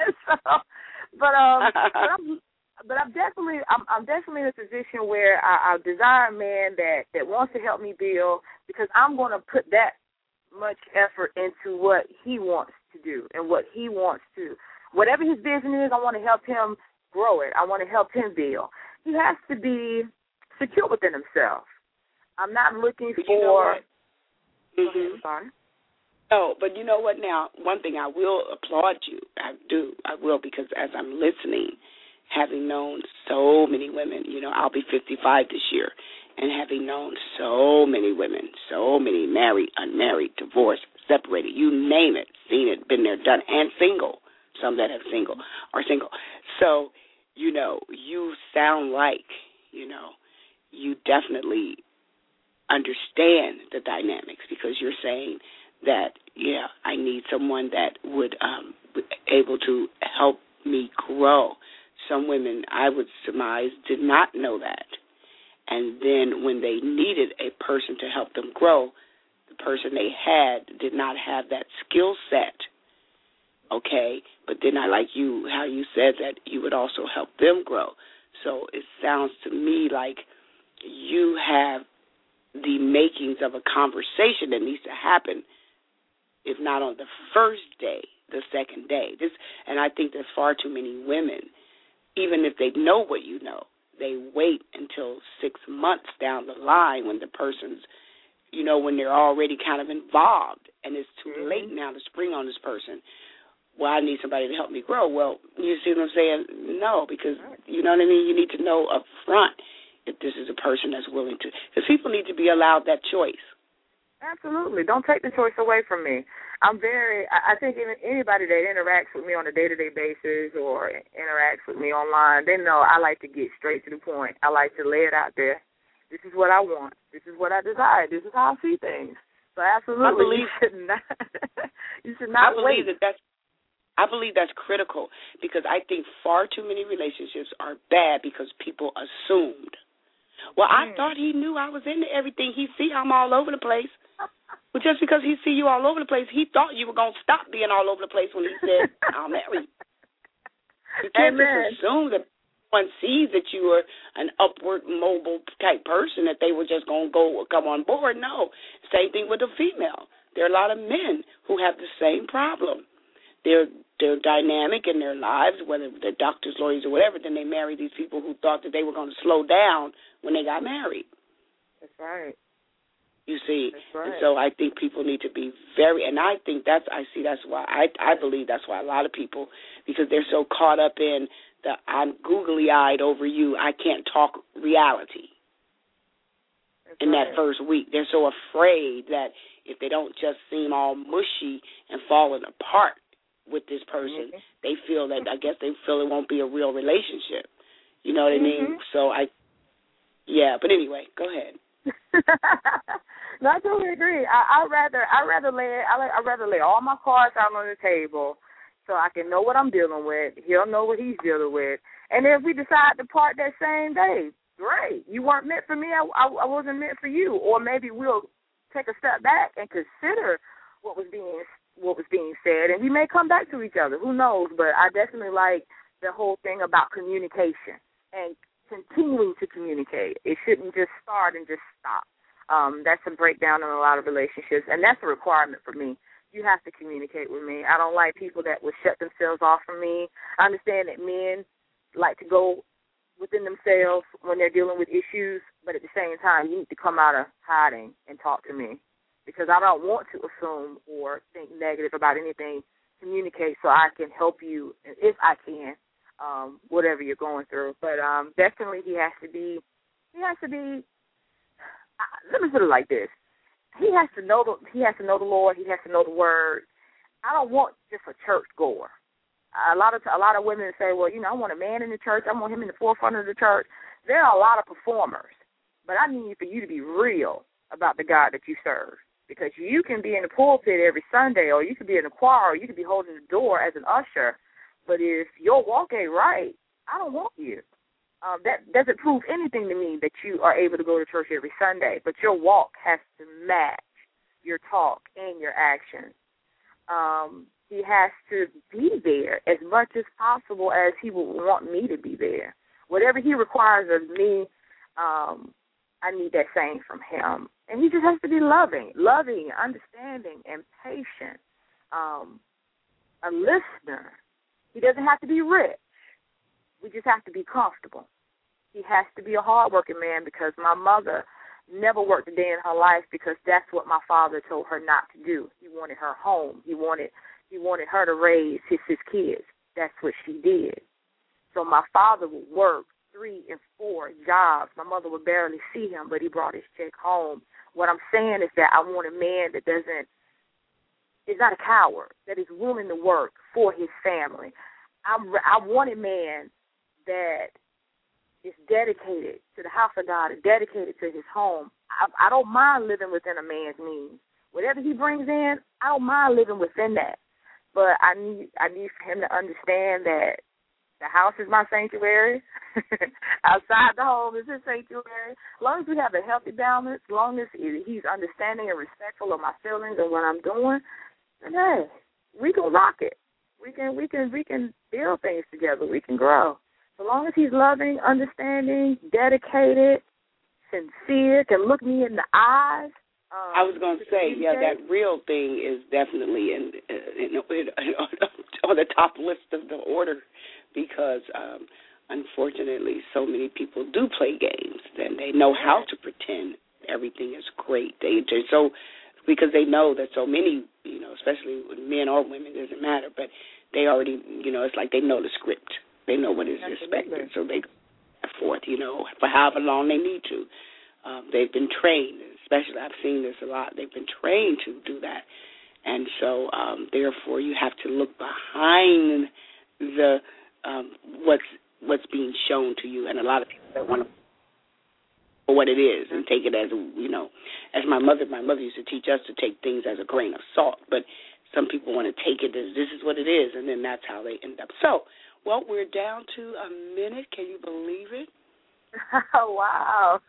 But I'm definitely in a position where I desire a man that wants to help me build, because I'm going to put that much effort into what he wants to do and what he wants to. Whatever his vision is, I want to help him grow it. I want to help him build. He has to be secure within himself. I'm not looking for. You know what? Mm-hmm. Sorry. No, but you know what now? One thing I will applaud you. I will, because as I'm listening, having known so many women, I'll be 55 this year, and having known so many women, so many married, unmarried, divorced, separated, you name it, seen it, been there, done, and single, some that are single. So, you sound like, you definitely understand the dynamics, because you're saying that, I need someone that would be able to help me grow. Some women, I would surmise, did not know that. And then when they needed a person to help them grow, the person they had did not have that skill set, okay? But then I like how you said that you would also help them grow. So it sounds to me like you have the makings of a conversation that needs to happen, if not on the first day, the second day. And I think there's far too many women, even if they know what you know, they wait until 6 months down the line when the person's, when they're already kind of involved, and it's too late now to spring on this person. Well, I need somebody to help me grow. Well, you see what I'm saying? No, because, you know what I mean? You need to know up front if this is a person that's willing to, because people need to be allowed that choice. Absolutely. Don't take the choice away from me. I think even anybody that interacts with me on a day-to-day basis or interacts with me online, they know I like to get straight to the point. I like to lay it out there. This is what I want. This is what I desire. This is how I see things. So absolutely, you should not wait. I believe that's critical, because I think far too many relationships are bad because people assumed. Well, I thought he knew I was into everything. He see I'm all over the place. But just because he see you all over the place, he thought you were going to stop being all over the place when he said, I'll marry you. You can't just assume that one sees that you are an upward, mobile type person, that they were just going to come on board. No. Same thing with a female. There are a lot of men who have the same problem. They're dynamic in their lives, whether they're doctors, lawyers, or whatever, then they marry these people who thought that they were going to slow down when they got married. That's right. You see, that's right. And so I think people need to be and I think that's why, I believe that's why a lot of people, because they're so caught up in the I'm googly-eyed over you, I can't talk reality. That's in that first week. They're so afraid that if they don't just seem all mushy and falling apart, with this person. Mm-hmm. They feel that, I guess they feel it won't be a real relationship. You know what I mean? So but anyway, go ahead. No, I totally agree. I'd rather lay all my cards out on the table so I can know what I'm dealing with. He'll know what he's dealing with. And if we decide to part that same day, great. You weren't meant for me. I wasn't meant for you. Or maybe we'll take a step back and consider what was being said, and we may come back to each other. Who knows? But I definitely like the whole thing about communication and continuing to communicate. It shouldn't just start and just stop. That's a breakdown in a lot of relationships, and that's a requirement for me. You have to communicate with me. I don't like people that will shut themselves off from me. I understand that men like to go within themselves when they're dealing with issues, but at the same time, you need to come out of hiding and talk to me, because I don't want to assume or think negative about anything. Communicate so I can help you, if I can, whatever you're going through. But definitely he has to be, let me put it like this. He has to know the Lord. He has to know the Word. I don't want just a church goer. A lot of women say, well, I want a man in the church. I want him in the forefront of the church. There are a lot of performers, but I need for you to be real about the God that you serve, because you can be in the pulpit every Sunday, or you could be in the choir, or you could be holding the door as an usher, but if your walk ain't right, I don't want you. That doesn't prove anything to me that you are able to go to church every Sunday, but your walk has to match your talk and your actions. He has to be there as much as possible as he would want me to be there. Whatever he requires of me, I need that same from him. And he just has to be loving, understanding, and patient, a listener. He doesn't have to be rich. We just have to be comfortable. He has to be a hardworking man, because my mother never worked a day in her life, because that's what my father told her not to do. He wanted her home. He wanted her to raise his kids. That's what she did. So my father would work 3 and 4 jobs. My mother would barely see him, but he brought his check home. What I'm saying is that I want a man that is not a coward, that is willing to work for his family. I want a man that is dedicated to the house of God, is dedicated to his home. I don't mind living within a man's means. Whatever he brings in, I don't mind living within that. But I need for him to understand that the house is my sanctuary. Outside the home is his sanctuary. As long as we have a healthy balance, as long as he's understanding and respectful of my feelings and what I'm doing, then hey, we can rock it. We can build things together. We can grow. So long as he's loving, understanding, dedicated, sincere, can look me in the eyes. I was going to say, that real thing is definitely on the top list of the order, because unfortunately so many people do play games, and they know how to pretend everything is great. Because they know that so many, especially men or women, it doesn't matter, but they already, it's like they know the script. They know what is expected, so they go forth, for however long they need to. They've been trained, especially I've seen this a lot. They've been trained to do that. And so, therefore, you have to look behind the what's being shown to you. And a lot of people don't want to for what it is and take it as, as my mother used to teach us to take things as a grain of salt. But some people want to take it as this is what it is, and then that's how they end up. So, well, we're down to a minute. Can you believe it? Oh, wow.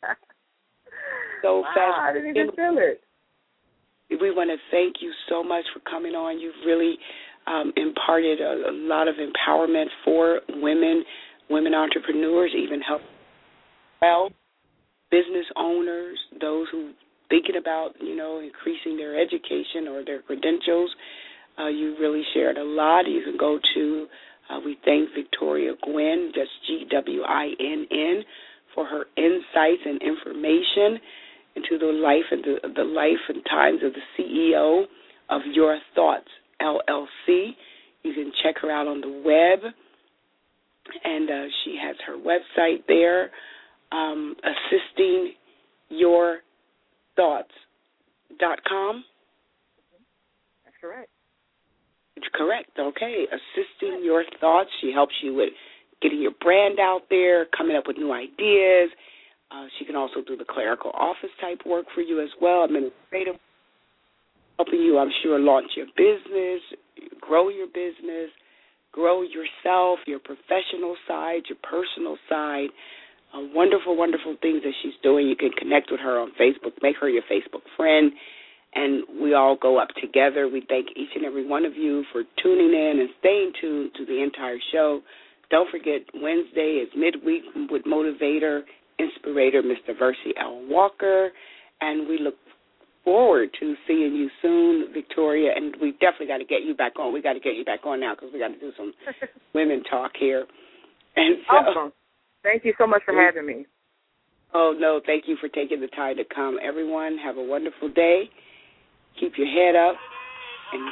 So fast. I didn't even feel it. We want to thank you so much for coming on. You've really imparted a lot of empowerment for women entrepreneurs, even help business owners, those who thinking about, increasing their education or their credentials. You really shared a lot. You can go to, we thank Victoria Gwynn, that's GWINN, for her insights and information into the life and times of the CEO of Your Thoughts, LLC. You can check her out on the web, and she has her website there, assistingyourthoughts.com. That's correct. Correct. Okay. Assisting your thoughts. She helps you with getting your brand out there, coming up with new ideas. She can also do the clerical office type work for you as well, administrative, helping you, I'm sure, launch your business, grow your business, grow yourself, your professional side, your personal side. Wonderful, wonderful things that she's doing. You can connect with her on Facebook, make her your Facebook friend, and we all go up together. We thank each and every one of you for tuning in and staying tuned to the entire show. Don't forget, Wednesday is midweek with motivator, inspirator, Mr. Versi L. Walker, and we look forward to seeing you soon, Victoria, and we definitely got to get you back on. We got to get you back on now because we got to do some women talk here. And so, awesome. Thank you so much for having me. Oh, no, thank you for taking the time to come. Everyone, have a wonderful day. Keep your head up, and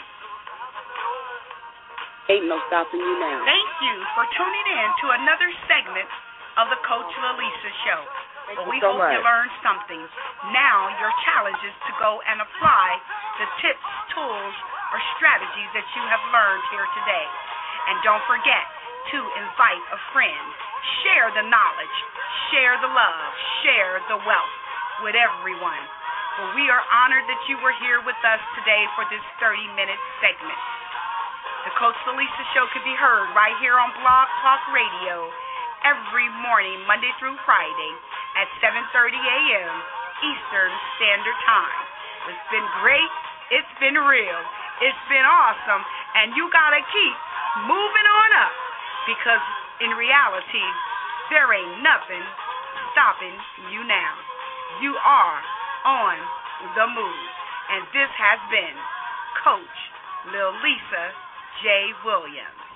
ain't no stopping you now. Thank you for tuning in to another segment of the Coach Lalisa Show. Well, we hope you learned something. Now your challenge is to go and apply the tips, tools, or strategies that you have learned here today. And don't forget to invite a friend. Share the knowledge, share the love, share the wealth with everyone. Well, we are honored that you were here with us today for this 30-minute segment. The Coach Lalisa Show can be heard right here on Blog Talk Radio every morning, Monday through Friday at 7:30 a.m. Eastern Standard Time. It's been great. It's been real. It's been awesome. And you got to keep moving on up because in reality, there ain't nothing stopping you now. You are on the move. And this has been Coach Lil Lisa J. Williams.